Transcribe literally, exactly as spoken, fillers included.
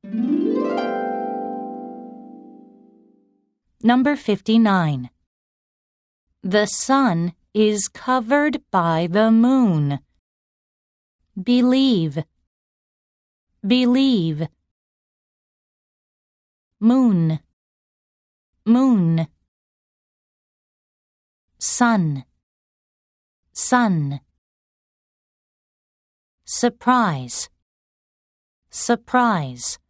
Number fifty-nine. The sun is covered by the moon. Believe. Believe. Moon. Moon. Sun. Sun. Surprise. Surprise.